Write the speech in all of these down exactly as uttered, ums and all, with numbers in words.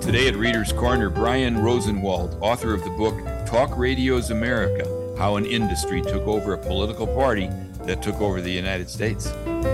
Today at Reader's Corner, Brian Rosenwald, author of the book Talk Radio's America, How an Industry Took Over a Political Party That Took Over the United States.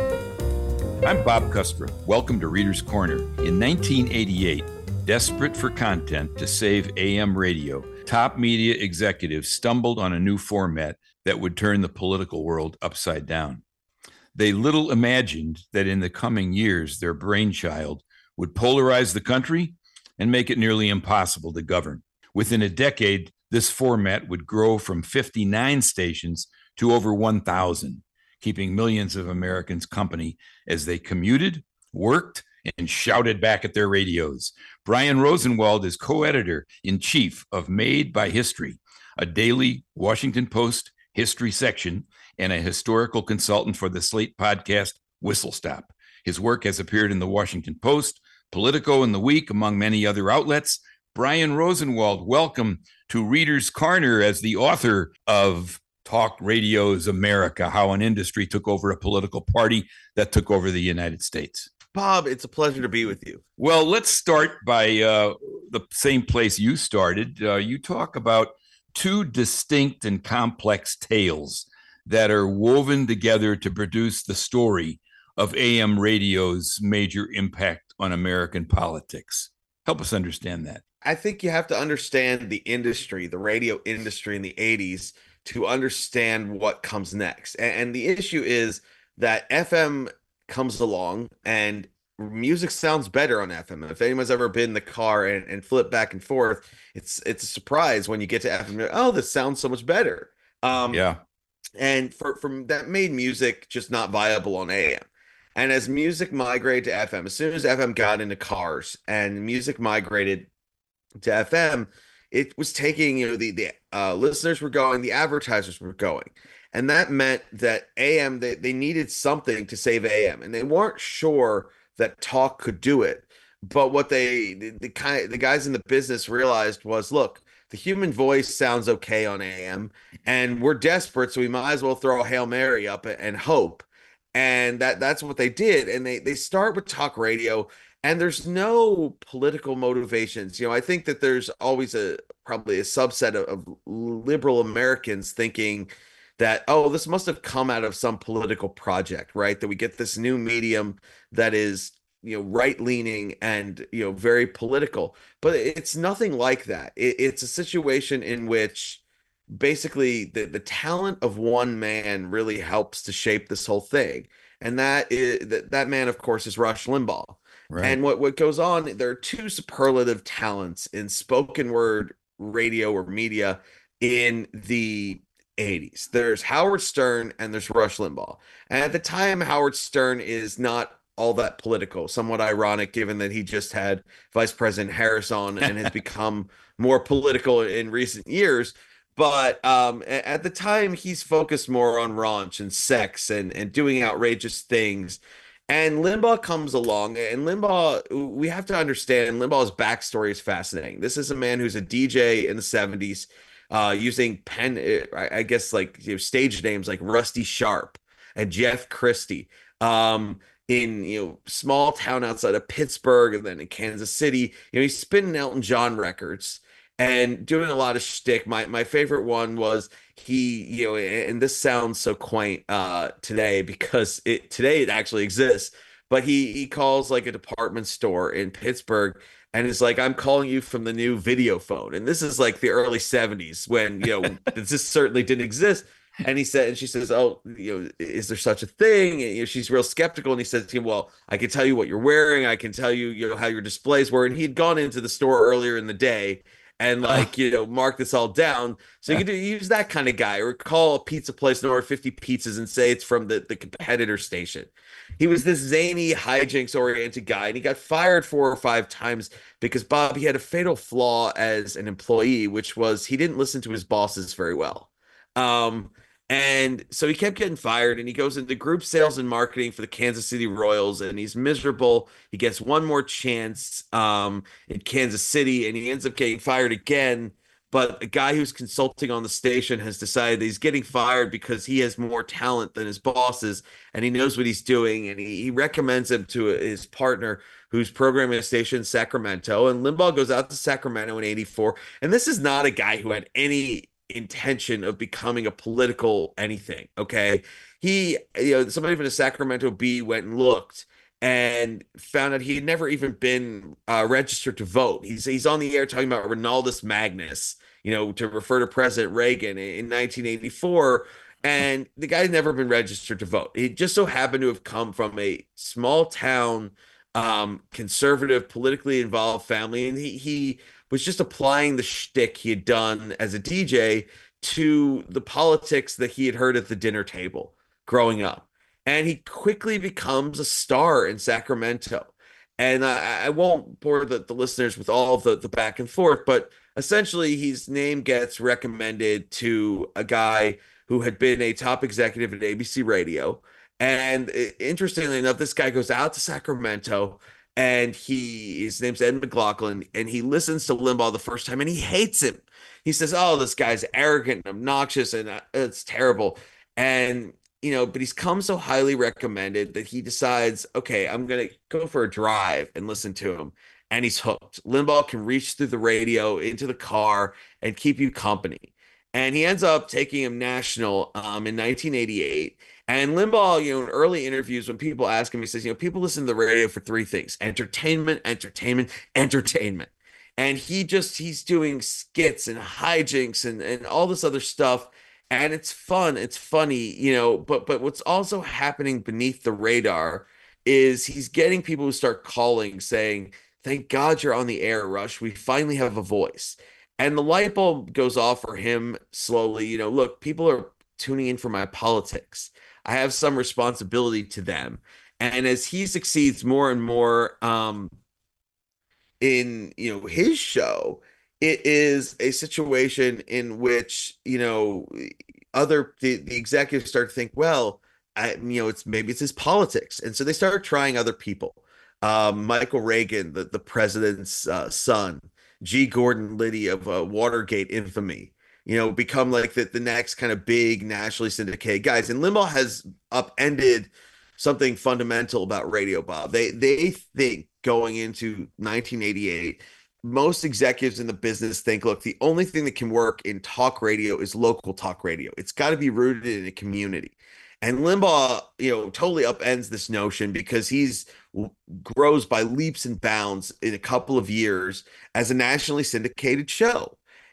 I'm Bob Kustra. Welcome to Reader's Corner. In nineteen eighty-eight, desperate for content to save A M radio, top media executives stumbled on a new format that would turn the political world upside down. They little imagined that in the coming years, their brainchild would polarize the country and make it nearly impossible to govern. Within a decade, this format would grow from fifty-nine stations to over one thousand, keeping millions of Americans company as they commuted, worked, and shouted back at their radios. Brian Rosenwald is co-editor-in-chief of Made by History, a daily Washington Post history section, and a historical consultant for the Slate podcast, Whistle Stop. His work has appeared in the Washington Post, Politico, and The Week, among many other outlets. Brian Rosenwald, welcome to Reader's Corner as the author of Talk Radio's America, How an Industry Took Over a Political Party That Took Over the United States. Bob, it's a pleasure to be with you. Well, let's start by uh, the same place you started. Uh, you talk about two distinct and complex tales that are woven together to produce the story of A M radio's major impact on American politics. Help us understand that. I think you have to understand the industry, the radio industry in the eighties, to understand what comes next. And the issue is that F M comes along and music sounds better on F M. If anyone's ever been in the car and, and flip back and forth, it's it's a surprise when you get to F M. Oh, this sounds so much better. Um, yeah. And for, from that made music just not viable on A M. And as music migrated to F M, as soon as F M got into cars and music migrated to F M, it was taking, you know, the, the uh, listeners were going, the advertisers were going. And that meant that A M, they, they needed something to save A M. And they weren't sure that talk could do it. But what they, the, the, kind, the guys in the business realized was, look, the human voice sounds okay on A M. And we're desperate, so we might as well throw a Hail Mary up and hope. And that that's what they did. And they they start with talk radio, and there's no political motivations. You know, I think that there's always a probably a subset of, of liberal Americans thinking that, oh, this must have come out of some political project, right? That we get this new medium that is, you know, right-leaning and, you know, very political. But it's nothing like that. It, it's a situation in which basically the, the talent of one man really helps to shape this whole thing. And that is that, that man, of course, is Rush Limbaugh. Right. And what, what goes on, there are two superlative talents in spoken word radio or media in the eighties. There's Howard Stern and there's Rush Limbaugh. And at the time, Howard Stern is not all that political, somewhat ironic given that he just had Vice President Harris on and has become more political in recent years. But um, at the time, he's focused more on raunch and sex and, and doing outrageous things. And Limbaugh comes along, and Limbaugh, we have to understand, Limbaugh's backstory is fascinating. This is a man who's a D J in the seventies, uh, using pen, I guess, like, you know, stage names like Rusty Sharp and Jeff Christie, um, in, you know, small town outside of Pittsburgh and then in Kansas City. You know, he's spinning Elton John records and doing a lot of shtick. My my favorite one was he, you know, and this sounds so quaint uh, today because it today it actually exists. But he he calls like a department store in Pittsburgh and is like, I'm calling you from the new video phone. And this is like the early seventies when, you know, this certainly didn't exist. And he said, and she says, oh, you know, is there such a thing? And, you know, she's real skeptical. And he says to him, well, I can tell you what you're wearing. I can tell you, you know, how your displays were. And he'd gone into the store earlier in the day and like, you know, mark this all down. So you could use that kind of guy, or call a pizza place and order fifty pizzas and say it's from the, the competitor station. He was this zany, hijinks-oriented guy, and he got fired four or five times because, Bob, he had a fatal flaw as an employee, which was he didn't listen to his bosses very well. Um, and so he kept getting fired, and he goes into group sales and marketing for the Kansas City Royals, and he's miserable. He gets one more chance um, in Kansas City, and he ends up getting fired again but a guy who's consulting on the station has decided that he's getting fired because he has more talent than his bosses and he knows what he's doing. And he, he recommends him to his partner who's programming a station in Sacramento. And Limbaugh goes out to Sacramento in eighty-four. And this is not a guy who had any intention of becoming a political anything. Okay. He, you know, somebody from the Sacramento Bee went and looked and found out he had never even been uh, registered to vote. He's he's on the air talking about Ronaldus Magnus, you know, to refer to President Reagan in nineteen eighty-four. And the guy's never been registered to vote. He just so happened to have come from a small town, um, conservative, politically involved family, and he he was just applying the shtick he had done as a D J to the politics that he had heard at the dinner table growing up. And he quickly becomes a star in Sacramento. And I, I won't bore the, the listeners with all of the, the back and forth, but essentially his name gets recommended to a guy who had been a top executive at A B C Radio. And interestingly enough, this guy goes out to Sacramento and he his name's Ed McLaughlin, and he listens to Limbaugh the first time and he hates him. He says, "Oh, this guy's arrogant and obnoxious and uh, it's terrible." And you know, but he's come so highly recommended that he decides, okay, I'm going to go for a drive and listen to him. And he's hooked. Limbaugh can reach through the radio into the car and keep you company. And he ends up taking him national um, in nineteen eighty-eight. And Limbaugh, you know, in early interviews, when people ask him, he says, you know, people listen to the radio for three things: entertainment, entertainment, entertainment. And he just, he's doing skits and hijinks and, and all this other stuff. And it's fun, it's funny, you know, but but what's also happening beneath the radar is he's getting people who start calling saying, "Thank God you're on the air, Rush. We finally have a voice." And the light bulb goes off for him slowly. You know, look, people are tuning in for my politics. I have some responsibility to them. And as he succeeds more and more um, in, you know, his show, it is a situation in which, you know, other the, the executives start to think, well, I, you know, it's maybe it's his politics. And so they start trying other people. Um, Michael Reagan, the, the president's uh, son, G. Gordon Liddy of uh, Watergate infamy, you know, become like the, the next kind of big nationally syndicated guys. And Limbaugh has upended something fundamental about radio, Bob. They, they think going into nineteen eighty-eight, most executives in the business think, look, the only thing that can work in talk radio is local talk radio. It's got to be rooted in a community. And Limbaugh, you know, totally upends this notion because he's grows by leaps and bounds in a couple of years as a nationally syndicated show.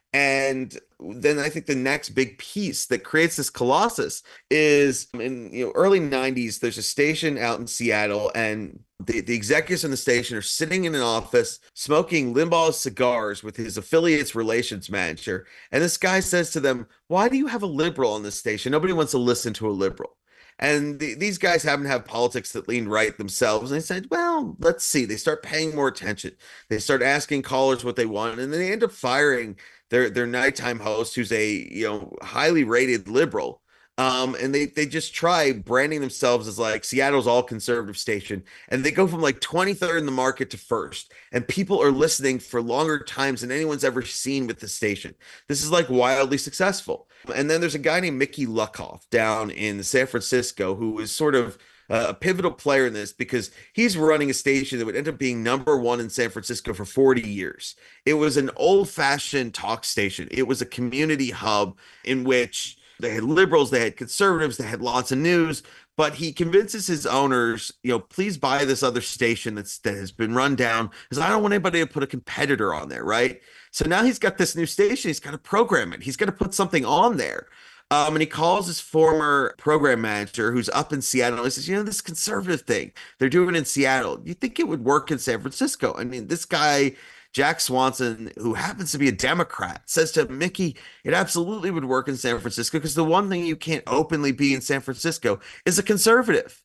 And then I think the next big piece that creates this colossus is in you know early nineties, there's a station out in Seattle, and the, the executives in the station are sitting in an office smoking Limbaugh's cigars with his affiliates relations manager. And this guy says to them, "Why do you have a liberal on this station? Nobody wants to listen to a liberal." And the, these guys happen to have politics that lean right themselves. And they said, well, let's see. They start paying more attention. They start asking callers what they want. And then they end up firing their their nighttime host, who's a you know highly rated liberal. Um, and they they just try branding themselves as like Seattle's all conservative station. And they go from like twenty-third in the market to first. And people are listening for longer times than anyone's ever seen with the station. This is like wildly successful. And then there's a guy named Mickey Luckhoff down in San Francisco who is sort of uh, a pivotal player in this because he's running a station that would end up being number one in San Francisco for forty years. It was an old-fashioned talk station. It was a community hub in which they had liberals, they had conservatives, they had lots of news, but he convinces his owners, you know, please buy this other station that's that has been run down because I don't want anybody to put a competitor on there, right? So now he's got this new station. He's got to program it. He's got to put something on there. Um, and he calls his former program manager who's up in Seattle. And he says, you know, this conservative thing, they're doing it in Seattle. You think it would work in San Francisco? I mean, this guy, Jack Swanson, who happens to be a Democrat, says to Mickey, it absolutely would work in San Francisco because the one thing you can't openly be in San Francisco is a conservative.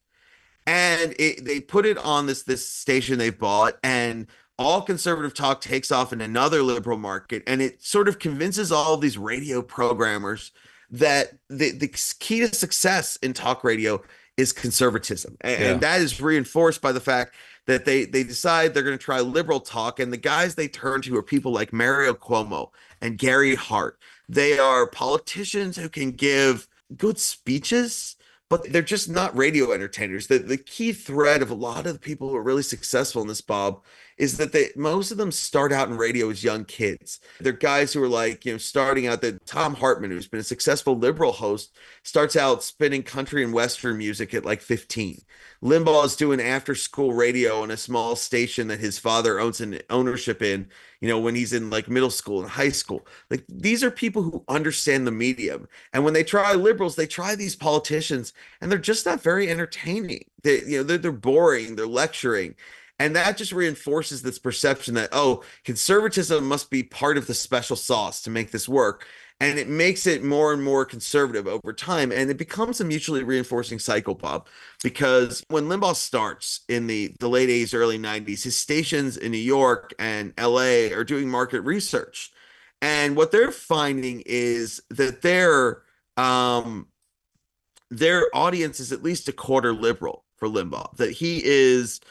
And it, they put it on this, this station they bought, and all conservative talk takes off in another liberal market. And it sort of convinces all of these radio programmers that the, the key to success in talk radio is conservatism. And, yeah. and that is reinforced by the fact that they they decide they're going to try liberal talk, and the guys they turn to are people like Mario Cuomo and Gary Hart. They are politicians who can give good speeches, but they're just not radio entertainers. The the key thread of a lot of the people who are really successful in this, Bob, is that they most of them start out in radio as young kids. They're guys who are like, you know, starting out. The Tom Hartman, who's been a successful liberal host, starts out spinning country and western music at like fifteen. Limbaugh is doing after school radio on a small station that his father owns an ownership in, you know, when he's in like middle school and high school. Like, these are people who understand the medium. And when they try liberals, they try these politicians, and they're just not very entertaining. They, you know, they're, they're boring, they're lecturing. And that just reinforces this perception that, oh, conservatism must be part of the special sauce to make this work. And it makes it more and more conservative over time. And it becomes a mutually reinforcing cycle, Bob, because when Limbaugh starts in the, the late eighties, early nineties, his stations in New York and L A are doing market research. And what they're finding is that their, um, their audience is at least a quarter liberal for Limbaugh, that he is...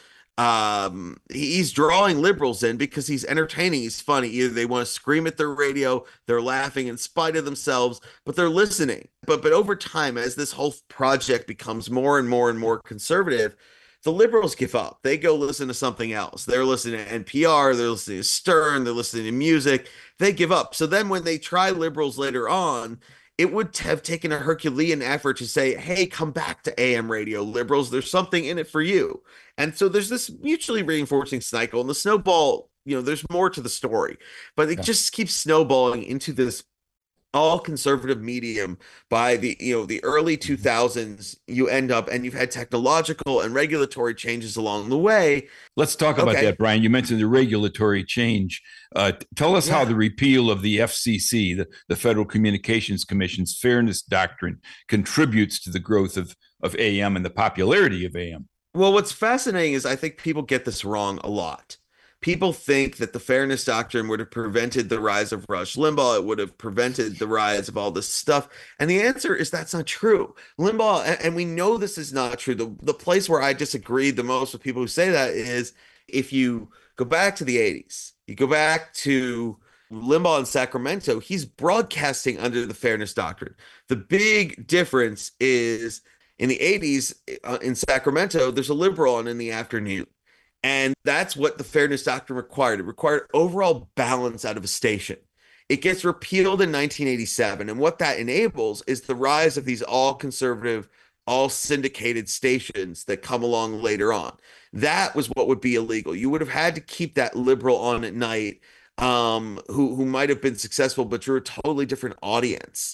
Um, he's drawing liberals in because he's entertaining, he's funny. Either they want to scream at their radio, they're laughing in spite of themselves, but they're listening. But but over time, as this whole project becomes more and more and more conservative, the liberals give up. They go listen to something else. They're listening to N P R, they're listening to Stern, they're listening to music. They give up. So then when they try liberals later on, it would have taken a Herculean effort to say, hey, come back to A M radio, liberals. There's something in it for you. And so there's this mutually reinforcing cycle, and the snowball, you know, there's more to the story, but it yeah. just keeps snowballing into this all conservative medium. By the, you know, the early two thousands, you end up, and you've had technological and regulatory changes along the way. Let's talk about okay. that, Brian. You mentioned the regulatory change. Uh, tell us yeah. how the repeal of the F C C, the, the Federal Communications Commission's fairness doctrine, contributes to the growth of, of A M and the popularity of A M. Well, what's fascinating is I think people get this wrong a lot. People think that the fairness doctrine would have prevented the rise of Rush Limbaugh. It would have prevented the rise of all this stuff. And the answer is that's not true. Limbaugh, and we know this is not true. The, the place where I disagree the most with people who say that is if you go back to the eighties, you go back to Limbaugh in Sacramento, he's broadcasting under the fairness doctrine. The big difference is in the eighties uh, in Sacramento, there's a liberal on in the afternoon. And that's what the fairness doctrine required. It required overall balance out of a station. It gets repealed in nineteen eighty-seven. And what that enables is the rise of these all conservative, all syndicated stations that come along later on. That was what would be illegal. You would have had to keep that liberal on at night, um, who, who might have been successful, but drew a totally different audience.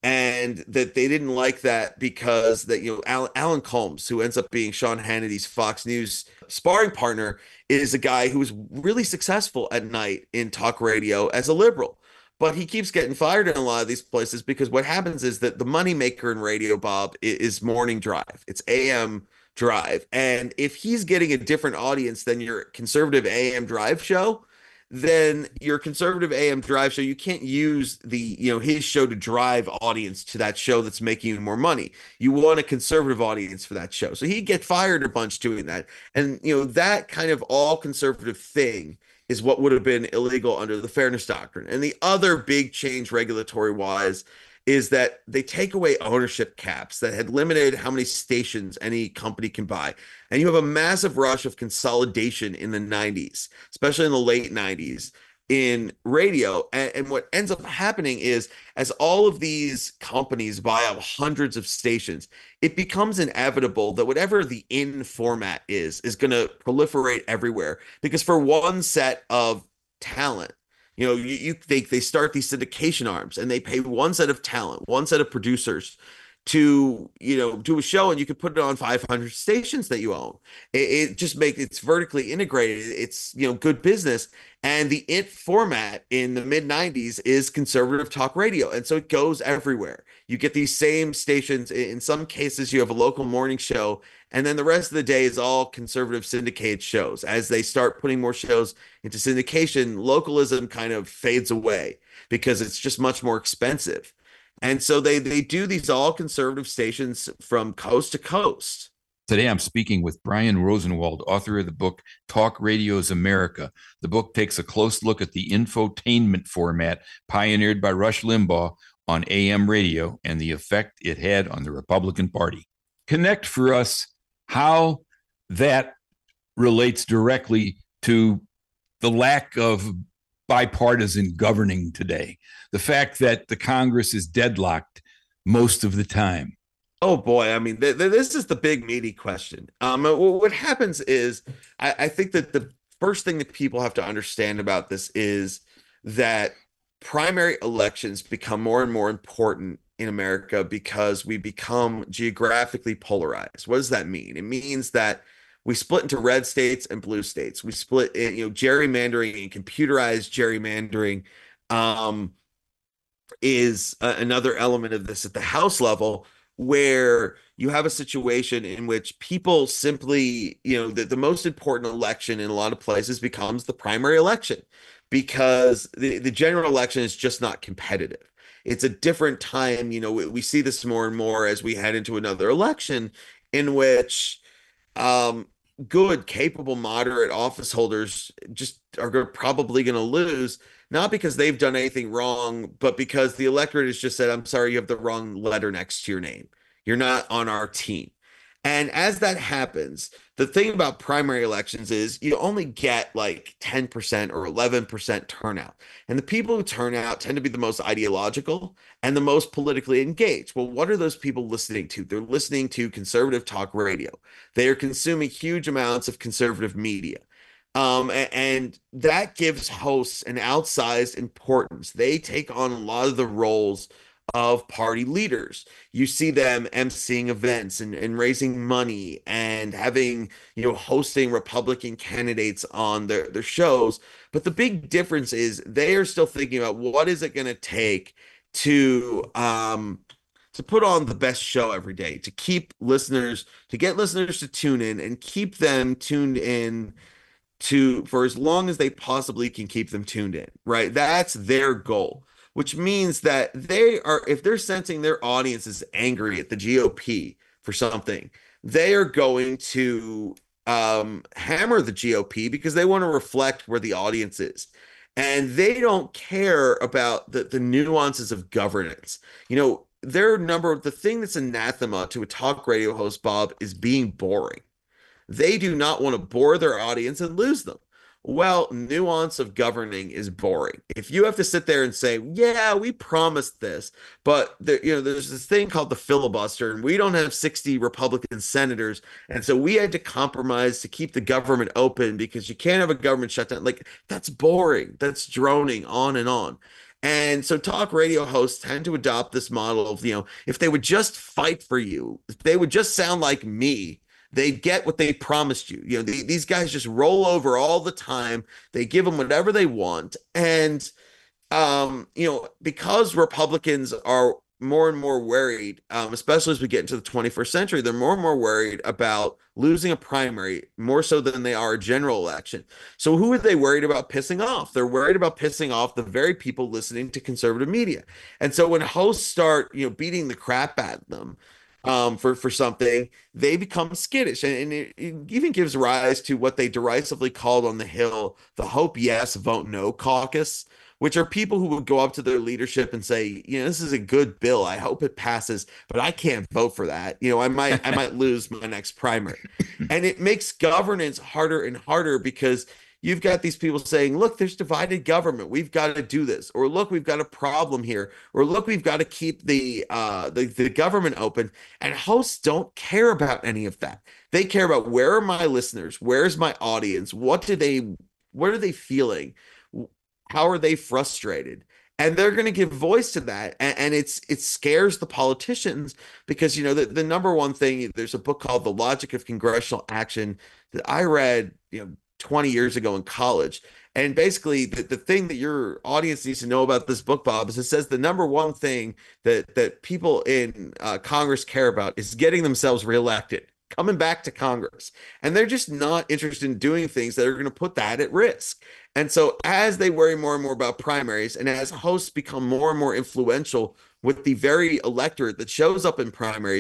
And that they didn't like that because that, you know, Alan, Alan Colmes, who ends up being Sean Hannity's Fox News sparring partner, is a guy who was really successful at night in talk radio as a liberal. But he keeps getting fired in a lot of these places because what happens is that the moneymaker in radio, Bob, is morning drive. It's A M drive. And if he's getting a different audience than your conservative A M drive show, then your conservative A M drive show, you can't use the, you know, his show to drive audience to that show that's making you more money. You want a conservative audience for that show. So he'd get fired a bunch doing that. And, you know, that kind of all conservative thing is what would have been illegal under the fairness doctrine. And the other big change regulatory wise is that they take away ownership caps that had limited how many stations any company can buy. And you have a massive rush of consolidation in the nineties, especially in the late nineties in radio. And, and what ends up happening is as all of these companies buy up hundreds of stations, it becomes inevitable that whatever the in format is, is going to proliferate everywhere. Because for one set of talent, you know, you, you they, they start these syndication arms and they pay one set of talent, one set of producers to, you know, do a show, and you could put it on five hundred stations that you own. It, it just makes it's vertically integrated. It's, you know, good business. And the it format in the mid nineties is conservative talk radio. And so it goes everywhere. You get these same stations. In some cases, you have a local morning show, and then the rest of the day is all conservative syndicated shows. As they start putting more shows into syndication, localism kind of fades away because it's just much more expensive. And so they they do these all conservative stations from coast to coast. Today, I'm speaking with Brian Rosenwald, author of the book Talk Radio's America. The book takes a close look at the infotainment format pioneered by Rush Limbaugh on A M radio and the effect it had on the Republican Party. Connect for us how that relates directly to the lack of bipartisan governing today, the fact that the Congress is deadlocked most of the time. Oh boy, I mean, th- th- this is the big meaty question. Um, what happens is, I-, I think that the first thing that people have to understand about this is that primary elections become more and more important in America because we become geographically polarized. What does that mean? It means that we split into red states and blue states. We split in, you know, gerrymandering and computerized gerrymandering um, is a- another element of this at the House level, where you have a situation in which people simply, you know, the, the most important election in a lot of places becomes the primary election because the, the general election is just not competitive. It's a different time. You know, we, we see this more and more as we head into another election in which um, good, capable, moderate office holders just are go- probably going to lose, not because they've done anything wrong, but because the electorate has just said, I'm sorry, you have the wrong letter next to your name. You're not on our team. And as that happens, the thing about primary elections is you only get like ten percent or eleven percent turnout. And the people who turn out tend to be the most ideological and the most politically engaged. Well, what are those people listening to? They're listening to conservative talk radio. They are consuming huge amounts of conservative media. Um, and that gives hosts an outsized importance. They take on a lot of the roles of party leaders. You see them emceeing events and, and raising money and having, you know, hosting Republican candidates on their, their shows. But the big difference is they are still thinking about what is it going to take to um to put on the best show every day, to keep listeners, to get listeners to tune in and keep them tuned in to for as long as they possibly can keep them tuned in, right? That's their goal, which means that they are, if they're sensing their audience is angry at the G O P for something, they are going to um, hammer the G O P because they want to reflect where the audience is. And they don't care about the, the nuances of governance. You know, their number, the thing that's anathema to a talk radio host, Bob, is being boring. They do not want to bore their audience and lose them. Well, nuance of governing is boring. If you have to sit there and say, yeah, we promised this, but there, you know, there's this thing called the filibuster, and we don't have sixty Republican senators, and so we had to compromise to keep the government open because you can't have a government shutdown. Like, that's boring. That's droning on and on. And so talk radio hosts tend to adopt this model of, you know, if they would just fight for you, if they would just sound like me, they get what they promised you. You know, the, these guys just roll over all the time. They give them whatever they want. And, um, you know, because Republicans are more and more worried, um, especially as we get into the twenty-first century, they're more and more worried about losing a primary more so than they are a general election. So who are they worried about pissing off? They're worried about pissing off the very people listening to conservative media. And so when hosts start, you know, beating the crap at them, um, for, for something, they become skittish. And, and it, it even gives rise to what they derisively called on the Hill the Hope Yes, Vote No caucus, which are people who would go up to their leadership and say, you know, this is a good bill. I hope it passes, but I can't vote for that. You know, I might, I might lose my next primary. And it makes governance harder and harder because you've got these people saying, look, there's divided government. We've got to do this. Or look, we've got a problem here. Or look, we've got to keep the, uh, the, the government open. And hosts don't care about any of that. They care about, where are my listeners? Where's my audience? What do they, what are they feeling? How are they frustrated? And they're going to give voice to that. And, and it's it scares the politicians because, you know, the, the number one thing, there's a book called The Logic of Congressional Action that I read, you know, twenty years ago in college. And basically the, the thing that your audience needs to know about this book, Bob, is it says the number one thing that, that people in uh, Congress care about is getting themselves reelected, coming back to Congress. And they're just not interested in doing things that are going to put that at risk. And so as they worry more and more about primaries, and as hosts become more and more influential with the very electorate that shows up in primaries,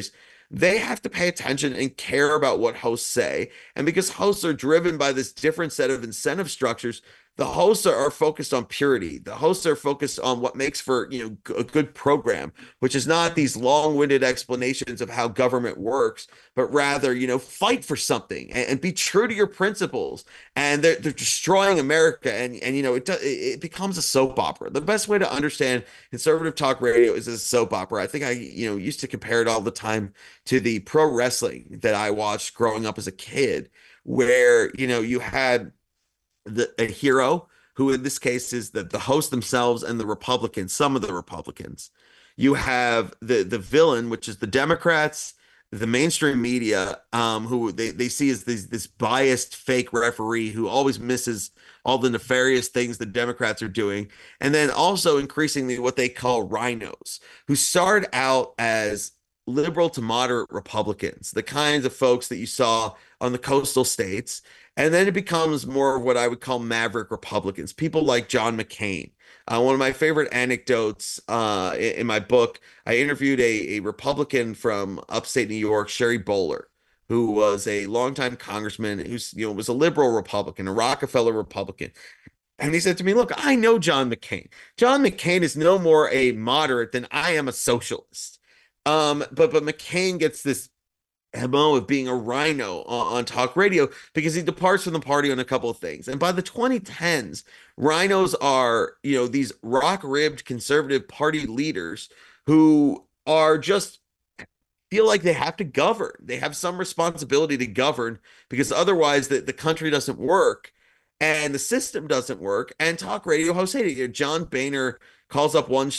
they have to pay attention and care about what hosts say. And because hosts are driven by this different set of incentive structures, the hosts are, are focused on purity. The hosts are focused on what makes for, you know, a good program, which is not these long-winded explanations of how government works, but rather, you know, fight for something and, and be true to your principles. And they're, they're destroying America. And, and you know, it, it becomes a soap opera. The best way to understand conservative talk radio is a soap opera. I think I, you know, used to compare it all the time to the pro wrestling that I watched growing up as a kid, where, you know, you had the a hero who in this case is the, the host themselves and the Republicans, some of the Republicans. You have the the villain, which is the Democrats, the mainstream media, um, who they, they see as this, this biased fake referee who always misses all the nefarious things the Democrats are doing. And then also increasingly what they call rhinos, who start out as liberal to moderate Republicans, the kinds of folks that you saw on the coastal states. And then it becomes more of what I would call maverick Republicans, people like John McCain. Uh, one of my favorite anecdotes uh, in, in my book, I interviewed a, a Republican from upstate New York, Sherry Bowler, who was a longtime congressman, who's, you know, was a liberal Republican, a Rockefeller Republican. And he said to me, look, I know John McCain. John McCain is no more a moderate than I am a socialist. Um, but but McCain gets this M O of being a rhino on, on talk radio because he departs from the party on a couple of things. And by the twenty tens, rhinos are, you know, these rock-ribbed conservative party leaders who are just feel like they have to govern. They have some responsibility to govern because otherwise the, the country doesn't work and the system doesn't work. And talk radio hosts hate it. You know, John Boehner calls up one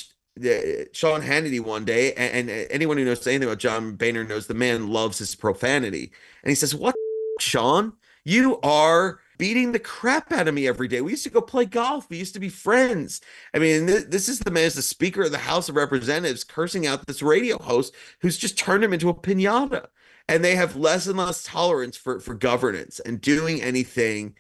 Sean Hannity one day, and, and anyone who knows anything about John Boehner knows the man loves his profanity. And he says, what, Sean? You are beating the crap out of me every day. We used to go play golf. We used to be friends. I mean, this, this is the man as the Speaker of the House of Representatives cursing out this radio host who's just turned him into a piñata. And they have less and less tolerance for, for governance and doing anything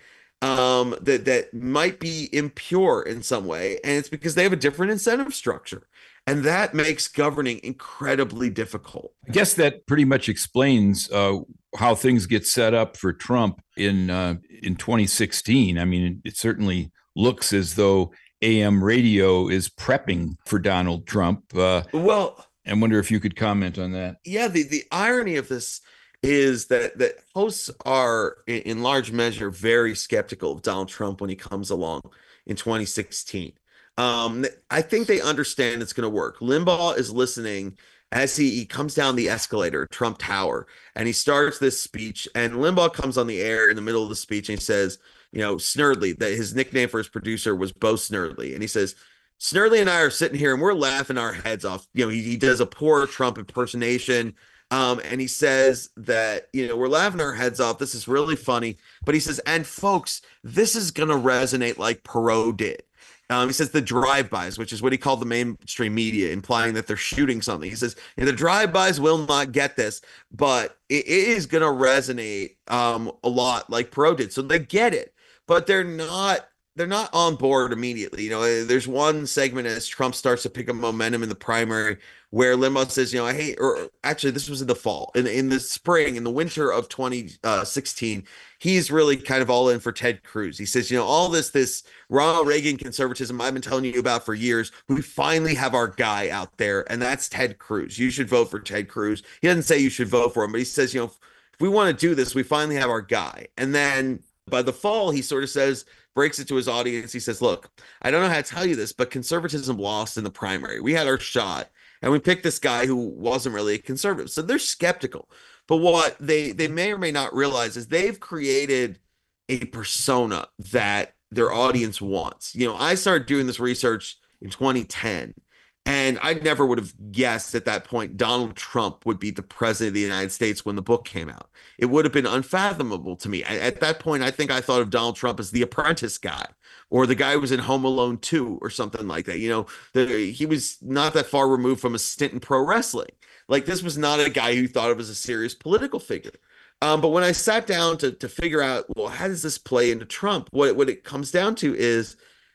um that that might be impure in some way, and it's because they have a different incentive structure, and that makes governing incredibly difficult. I guess that pretty much explains uh how things get set up for Trump in uh in twenty sixteen. I mean, it certainly looks as though A M radio is prepping for Donald Trump. uh well I wonder if you could comment on that. Yeah, the the irony of this is that that hosts are in, in large measure very skeptical of Donald Trump when he comes along in twenty sixteen. Um, I think they understand it's going to work. Limbaugh is listening as he, he comes down the escalator, Trump Tower, and he starts this speech. And Limbaugh comes on the air in the middle of the speech and he says, you know, Snerdley, that his nickname for his producer was Bo Snerdley, and he says, Snerdley and I are sitting here and we're laughing our heads off. You know, he, he does a poor Trump impersonation. Um, and he says that, you know, we're laughing our heads off. This is really funny. But he says, and folks, this is going to resonate like Perot did. Um, he says the drive-bys, which is what he called the mainstream media, implying that they're shooting something. He says, and the drive-bys will not get this, but it, it is going to resonate um, a lot like Perot did. So they get it, but they're not they're not on board immediately. You know, there's one segment as Trump starts to pick up momentum in the primary where Limbaugh says, you know, I hate, or actually this was in the fall, in, in the spring, in the winter of twenty sixteen, he's really kind of all in for Ted Cruz. He says, you know, all this, this Ronald Reagan conservatism I've been telling you about for years, we finally have our guy out there, and that's Ted Cruz. You should vote for Ted Cruz. He doesn't say you should vote for him, but he says, you know, if we want to do this, we finally have our guy. And then by the fall, he sort of says, breaks it to his audience. He says, look, I don't know how to tell you this, but conservatism lost in the primary. We had our shot, and we picked this guy who wasn't really a conservative. So they're skeptical. But what they, they may or may not realize is they've created a persona that their audience wants. You know, I started doing this research in twenty ten, and I never would have guessed at that point Donald Trump would be the president of the United States when the book came out. It would have been unfathomable to me. At that point, I think I thought of Donald Trump as the Apprentice guy, or the guy who was in Home Alone two or something like that. You know, the, he was not that far removed from a stint in pro wrestling. Like, this was not a guy who thought of as a serious political figure. Um, but when I sat down to to figure out, well, how does this play into Trump? What, what it comes down to is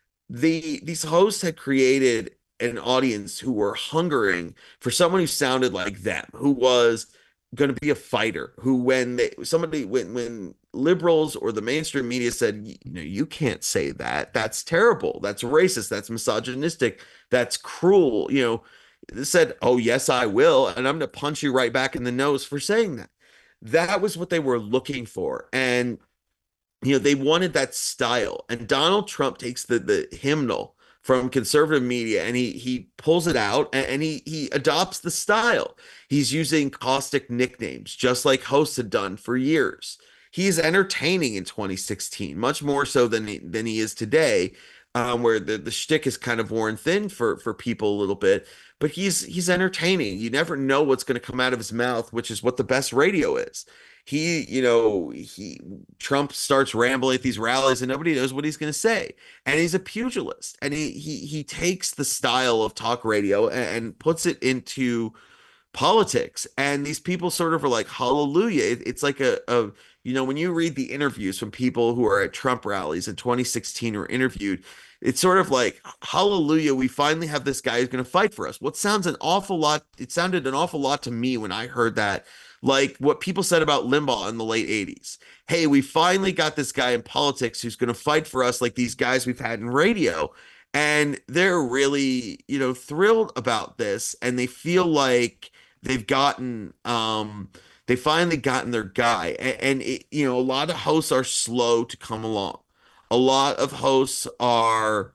the these hosts had created an audience who were hungering for someone who sounded like them, who was going to be a fighter who, when they, somebody, when, when liberals or the mainstream media said, you know, you can't say that, that's terrible, that's racist, that's misogynistic, that's cruel, you know, they said, oh, yes, I will. And I'm going to punch you right back in the nose for saying that. That was what they were looking for. And you know, they wanted that style. And Donald Trump takes the the hymnal from conservative media and he he pulls it out and, and he he adopts the style. He's using caustic nicknames, just like hosts had done for years. He's entertaining in twenty sixteen, much more so than he, than he is today, um, where the the shtick is kind of worn thin for for people a little bit. But he's he's entertaining. You never know what's going to come out of his mouth, which is what the best radio is. He, you know, he Trump starts rambling at these rallies and nobody knows what he's going to say. And he's a pugilist, and he he he takes the style of talk radio and, and puts it into politics. And these people sort of are like, hallelujah. It, it's like a, a, you know, when you read the interviews from people who are at Trump rallies in twenty sixteen or interviewed, it's sort of like, hallelujah, we finally have this guy who's going to fight for us. What sounds an awful lot, it sounded an awful lot to me when I heard that, like what people said about Limbaugh in the late eighties. Hey, we finally got this guy in politics who's going to fight for us like these guys we've had in radio. And they're really, you know, thrilled about this. And they feel like they've gotten, um, they finally gotten their guy. And, and it, you know, a lot of hosts are slow to come along. A lot of hosts are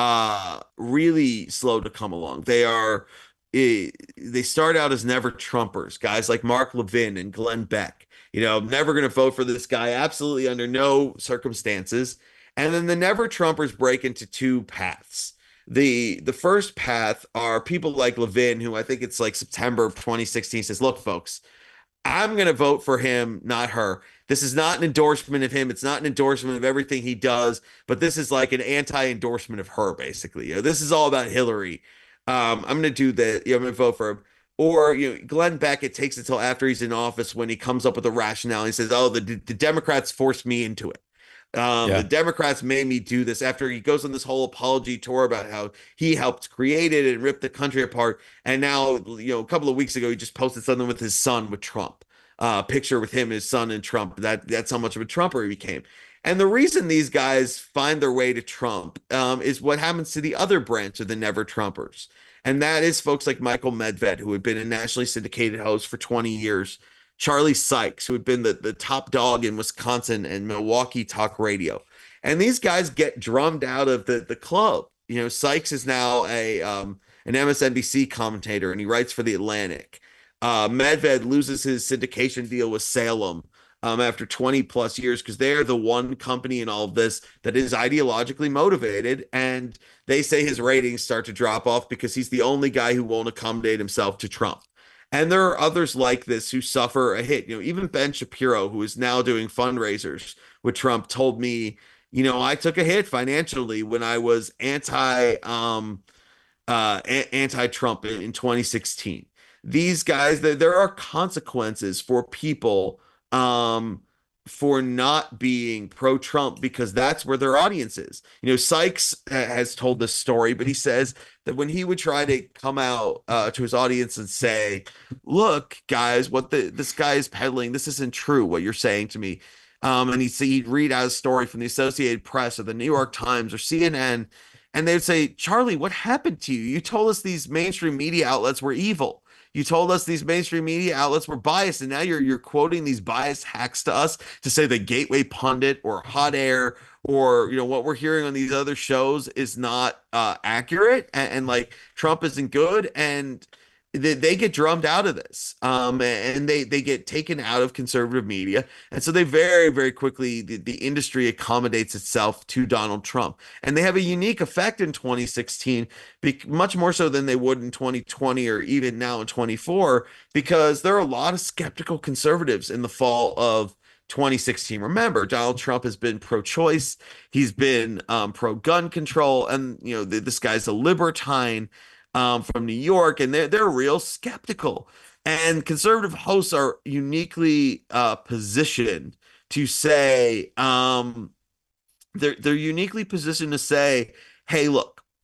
uh, really slow to come along. They are eh, they start out as never Trumpers, guys like Mark Levin and Glenn Beck. You know, I'm never going to vote for this guy, absolutely under no circumstances. And then the never Trumpers break into two paths. The the first path are people like Levin, who I think it's like September of twenty sixteen says, look, folks, I'm going to vote for him, not her. This is not an endorsement of him. It's not an endorsement of everything he does, but this is like an anti-endorsement of her, basically. You know, this is all about Hillary. Um, I'm going to do that. You know, I'm going to vote for him. Or, you know, Glenn Beck, it takes until after he's in office when he comes up with a rationale. He says, oh, the, the Democrats forced me into it. Um, yeah. The Democrats made me do this, after he goes on this whole apology tour about how he helped create it and rip the country apart. And now, you know, a couple of weeks ago, he just posted something with his son with Trump, a uh, picture with him, his son and Trump. That that's how much of a Trumper he became. And the reason these guys find their way to Trump um, is what happens to the other branch of the never Trumpers. And that is folks like Michael Medved, who had been a nationally syndicated host for twenty years. Charlie Sykes, who had been the, the top dog in Wisconsin and Milwaukee talk radio. And these guys get drummed out of the, the club. You know, Sykes is now a um, an M S N B C commentator, and he writes for The Atlantic. Uh, Medved loses his syndication deal with Salem um, after twenty plus years, because they're the one company in all of this that is ideologically motivated. And they say his ratings start to drop off because he's the only guy who won't accommodate himself to Trump. And there are others like this who suffer a hit. You know, even Ben Shapiro, who is now doing fundraisers with Trump, told me, you know, I took a hit financially when I was anti um, uh, anti-Trump in, in twenty sixteen. These guys, there are consequences for people um, for not being pro-Trump, because that's where their audience is. You know, Sykes has told this story, but he says that when he would try to come out uh, to his audience and say, look, guys, what the this guy is peddling, this isn't true, what you're saying to me. Um, and he'd, he'd read out a story from the Associated Press or the New York Times or C N N, and they'd say, Charlie, what happened to you? You told us these mainstream media outlets were evil. You told us these mainstream media outlets were biased, and now you're you're quoting these biased hacks to us to say the Gateway Pundit or Hot Air or, you know, what we're hearing on these other shows is not uh, accurate, and, and like Trump isn't good, and they, they get drummed out of this, um, and they they get taken out of conservative media, and so they very very quickly the, the industry accommodates itself to Donald Trump, and they have a unique effect in twenty sixteen, be, much more so than they would in twenty twenty or even now in twenty-four, because there are a lot of skeptical conservatives in the fall of twenty sixteen. Remember, Donald Trump has been pro-choice, he's been um, pro-gun control, and you know the, this guy's a libertine um, from New York, and they're they're real skeptical. And conservative hosts are uniquely uh, positioned to say, um, they're they're uniquely positioned to say, hey, look,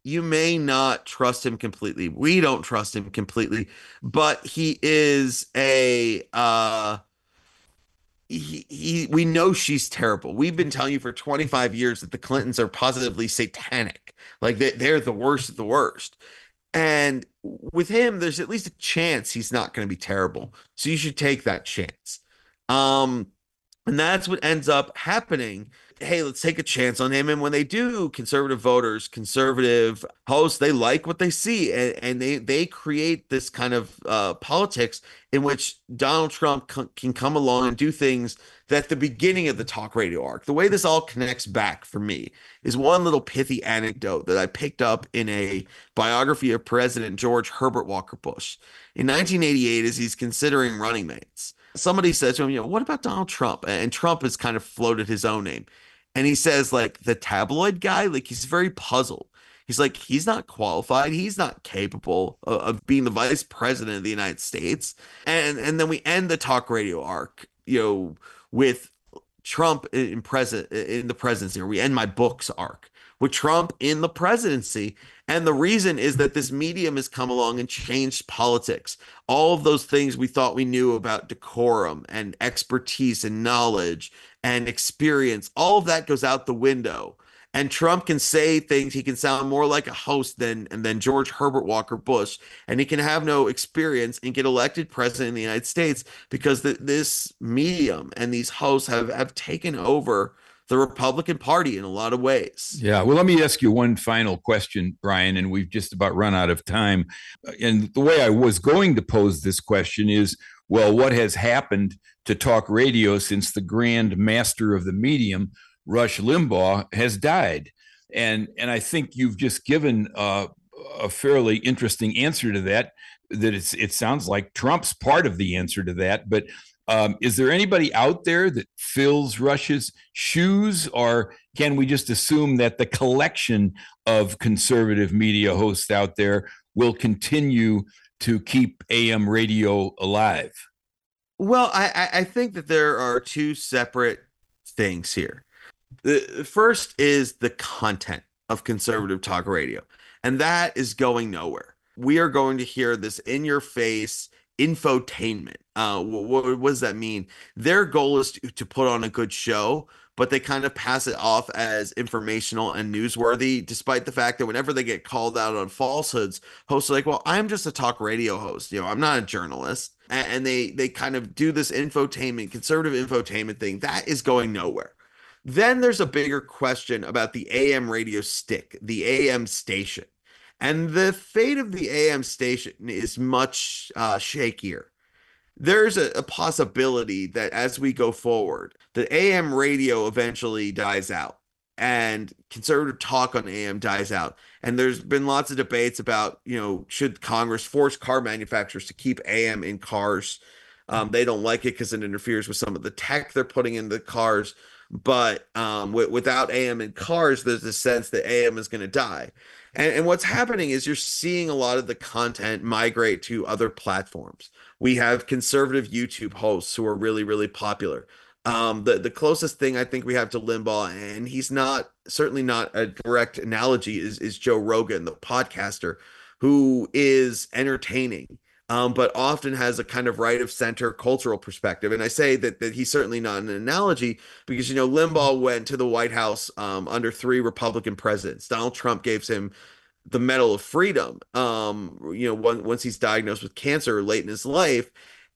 you may not trust him completely. We don't trust him completely, but he is a uh he, he we know she's terrible. We've been telling you for twenty-five years that the Clintons are positively satanic. Like they, they're the worst of the worst. And with him, there's at least a chance he's not going to be terrible. So you should take that chance. Um, and that's what ends up happening. Hey, let's take a chance on him. And when they do, conservative voters, conservative hosts, they like what they see, and, and they they create this kind of uh, politics in which Donald Trump c- can come along and do things that the beginning of the talk radio arc. The way this all connects back for me is one little pithy anecdote that I picked up in a biography of President George Herbert Walker Bush in nineteen eighty-eight, as he's considering running mates. Somebody says to him, you know, what about Donald Trump? And Trump has kind of floated his own name. And he says, like, the tabloid guy, like, he's very puzzled. He's like, he's not qualified. He's not capable of, of being the vice president of the United States. And and then we end the talk radio arc, you know, with Trump in present in the presidency, or we end my books arc with Trump in the presidency. And the reason is that this medium has come along and changed politics. All of those things we thought we knew about decorum and expertise and knowledge and experience, all of that goes out the window. And Trump can say things, he can sound more like a host than and than George Herbert Walker Bush, and he can have no experience and get elected president in the United States because the, this medium and these hosts have, have taken over the Republican Party in a lot of ways. Yeah. Well, let me ask you one final question, Brian, and we've just about run out of time. And the way I was going to pose this question is, well, what has happened to talk radio since the grand master of the medium, Rush Limbaugh, has died? And and I think you've just given uh, a fairly interesting answer to that, that it's it sounds like Trump's part of the answer to that. But um, is there anybody out there that fills Rush's shoes, or can we just assume that the collection of conservative media hosts out there will continue to keep A M radio alive? Well, I, I think that there are two separate things here. The first is the content of conservative talk radio, and that is going nowhere. We are going to hear this in your face infotainment. Uh, what, what does that mean? Their goal is to, to put on a good show, but they kind of pass it off as informational and newsworthy, despite the fact that whenever they get called out on falsehoods, hosts are like, well, I'm just a talk radio host. You know, I'm not a journalist. And, and they, they kind of do this infotainment, conservative infotainment thing. That is going nowhere. Then there's a bigger question about the A M radio stick, the A M station. And the fate of the A M station is much uh, shakier. There's a, a possibility that as we go forward, the A M radio eventually dies out and conservative talk on A M dies out. And there's been lots of debates about, you know, should Congress force car manufacturers to keep A M in cars? Um, they don't like it because it interferes with some of the tech they're putting in the cars. But um, w- without A M in cars, there's a sense that A M is going to die. And, and what's happening is you're seeing a lot of the content migrate to other platforms. We have conservative YouTube hosts who are really, really popular. Um, the, the closest thing I think we have to Limbaugh, and he's not, certainly not a direct analogy, is, is Joe Rogan, the podcaster, who is entertaining. Um, but often has a kind of right of center cultural perspective. And I say that that he's certainly not an analogy because, you know, Limbaugh went to the White House um, under three Republican presidents. Donald Trump gave him the Medal of Freedom, um, you know, one, once he's diagnosed with cancer late in his life.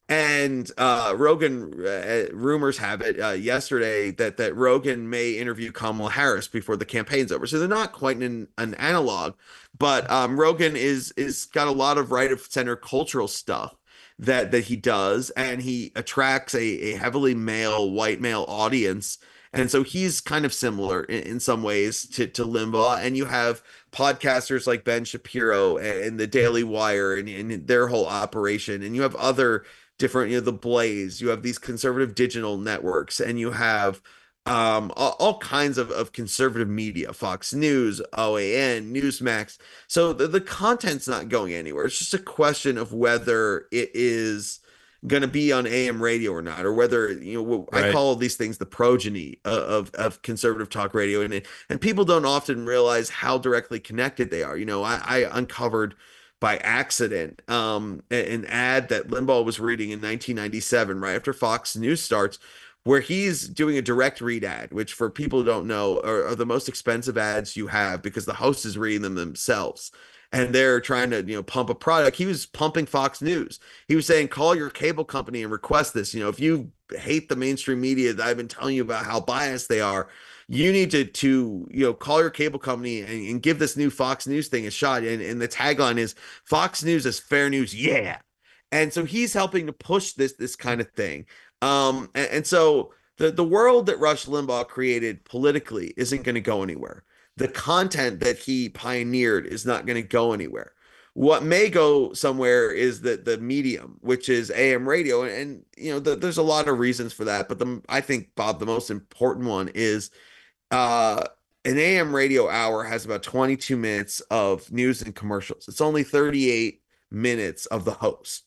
And uh, Rogan, uh, rumors have it uh, yesterday that that Rogan may interview Kamala Harris before the campaign's over. So they're not quite an, an analog, but um, Rogan is is got a lot of right of center cultural stuff that that he does, and he attracts a, a heavily male, white male audience. And so he's kind of similar in, in some ways to, to Limbaugh. And you have podcasters like Ben Shapiro and, and the Daily Wire and, and their whole operation. And you have other different, you know, the Blaze, you have these conservative digital networks, and you have um, all, all kinds of, of conservative media, Fox News, O A N, Newsmax. So the, the content's not going anywhere. It's just a question of whether it is going to be on A M radio or not, or whether, you know, I Right. call these things the progeny of, of conservative talk radio. And, and people don't often realize how directly connected they are. You know, I, I uncovered by accident um, an ad that Limbaugh was reading in nineteen ninety-seven, right after Fox News starts, where he's doing a direct read ad, which for people who don't know are, are the most expensive ads you have because the host is reading them themselves. And they're trying to, you know, pump a product. He was pumping Fox News. He was saying, call your cable company and request this. You know, if you hate the mainstream media that I've been telling you about how biased they are, you need to, to you know, call your cable company and, and give this new Fox News thing a shot. And, and the tagline is Fox News is fair news. Yeah. And so he's helping to push this, this kind of thing. Um, and, and so the, the world that Rush Limbaugh created politically isn't going to go anywhere. The content that he pioneered is not going to go anywhere. What may go somewhere is the the medium, which is A M radio, and, and you know the, there's a lot of reasons for that. But the I think, Bob, the most important one is uh, an A M radio hour has about twenty-two minutes of news and commercials. It's only thirty-eight minutes of the host.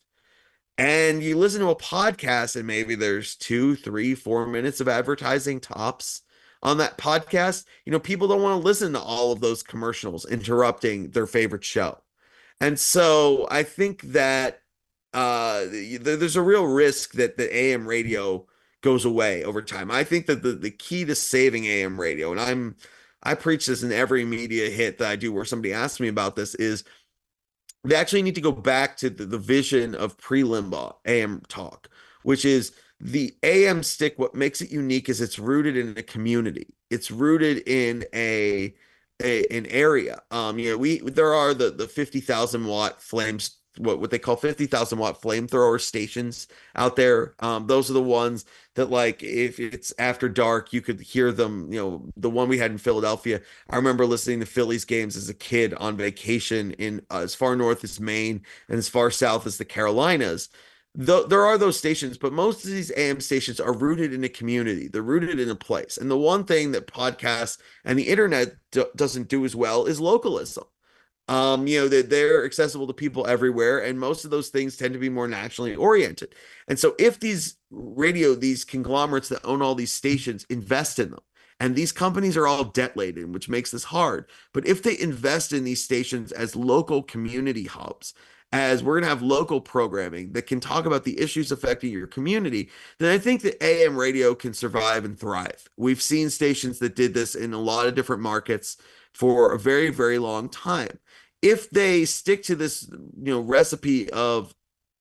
And you listen to a podcast, and maybe there's two, three, four minutes of advertising tops on that podcast. You know, people don't want to listen to all of those commercials interrupting their favorite show. And so I think that uh, there's a real risk that the A M radio goes away over time. I think that the, the key to saving A M radio, and I'm I preach this in every media hit that I do where somebody asks me about this, is they actually need to go back to the, the vision of pre-Limbaugh A M talk, which is the A M stick. What makes it unique is it's rooted in a community. It's rooted in a, a an area. Um, you know, we there are the the fifty thousand watt flames, what what they call fifty thousand watt flamethrower stations out there. Um, those are the ones that, like, if it's after dark, you could hear them. You know, the one we had in Philadelphia. I remember listening to Phillies games as a kid on vacation in uh, as far north as Maine and as far south as the Carolinas. The, there are those stations, but most of these A M stations are rooted in a community. They're rooted in a place. And the one thing that podcasts and the internet do, doesn't do as well is localism. Um, you know, that they're, they're accessible to people everywhere, and most of those things tend to be more nationally oriented. And so if these radio, these conglomerates that own all these stations invest in them, and these companies are all debt laden, which makes this hard. But if they invest in these stations as local community hubs, as we're going to have local programming that can talk about the issues affecting your community, then I think that A M radio can survive and thrive. We've seen stations that did this in a lot of different markets for a very, very long time. If they stick to this, you know, recipe of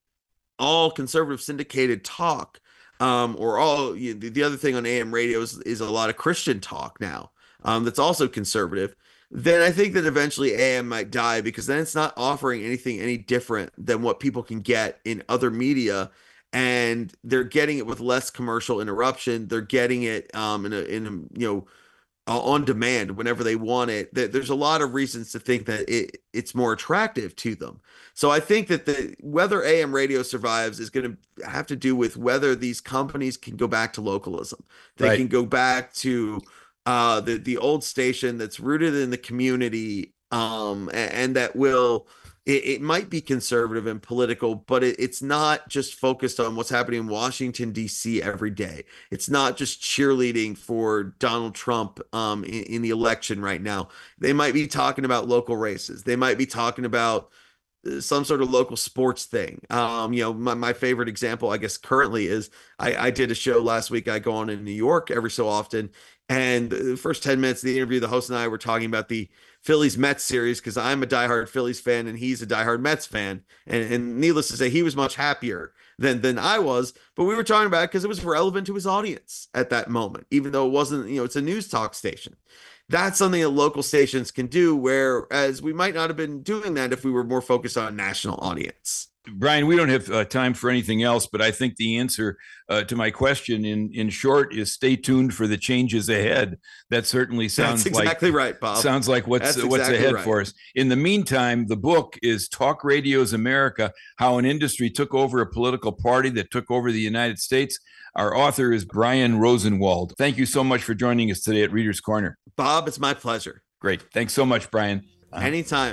all conservative syndicated talk, um, or all, you know, the, the other thing on A M radio is, is a lot of Christian talk now, um, that's also conservative, then I think that eventually A M might die, because then it's not offering anything any different than what people can get in other media, and they're getting it with less commercial interruption. They're getting it um, in a, in a, you know, uh, on demand whenever they want it. There's a lot of reasons to think that it it's more attractive to them. So I think that the whether A M radio survives is going to have to do with whether these companies can go back to localism. They Right. can go back to uh the the old station that's rooted in the community, um and, and that will it, it might be conservative and political, but it, it's not just focused on what's happening in Washington D C every day. It's not just cheerleading for Donald Trump um in, in the election right now. They might be talking about local races. They might be talking about some sort of local sports thing. Um, you know, my, my favorite example, I guess, currently is I, I did a show last week. I go on in New York every so often. And the first ten minutes of the interview, the host and I were talking about the Phillies Mets series, because I'm a diehard Phillies fan and he's a diehard Mets fan. And, and needless to say, he was much happier than than I was. But we were talking about it because it was relevant to his audience at that moment, even though it wasn't, you know, it's a news talk station. That's something that local stations can do, whereas we might not have been doing that if we were more focused on a national audience. Brian, we don't have uh, time for anything else, but I think the answer uh, to my question in, in short is stay tuned for the changes ahead. That certainly sounds That's exactly like, right, Bob. sounds like what's, That's what's exactly ahead right. for us. In the meantime, the book is Talk Radio's America, How an Industry Took Over a Political Party That Took Over the United States. Our author is Brian Rosenwald. Thank you so much for joining us today at Reader's Corner. Bob, it's my pleasure. Great. Thanks so much, Brian. Uh, Anytime.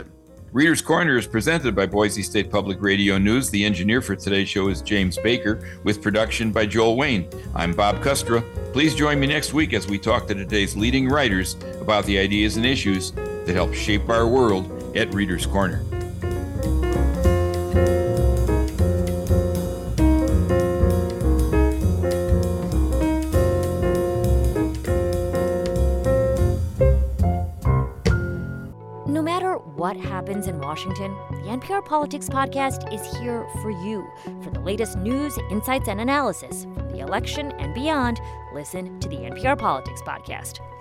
Reader's Corner is presented by Boise State Public Radio News. The engineer for today's show is James Baker, with production by Joel Wayne. I'm Bob Kustra. Please join me next week as we talk to today's leading writers about the ideas and issues that help shape our world at Reader's Corner. No matter what happens in Washington, the N P R Politics Podcast is here for you. For the latest news, insights, and analysis from the election and beyond, listen to the N P R Politics Podcast.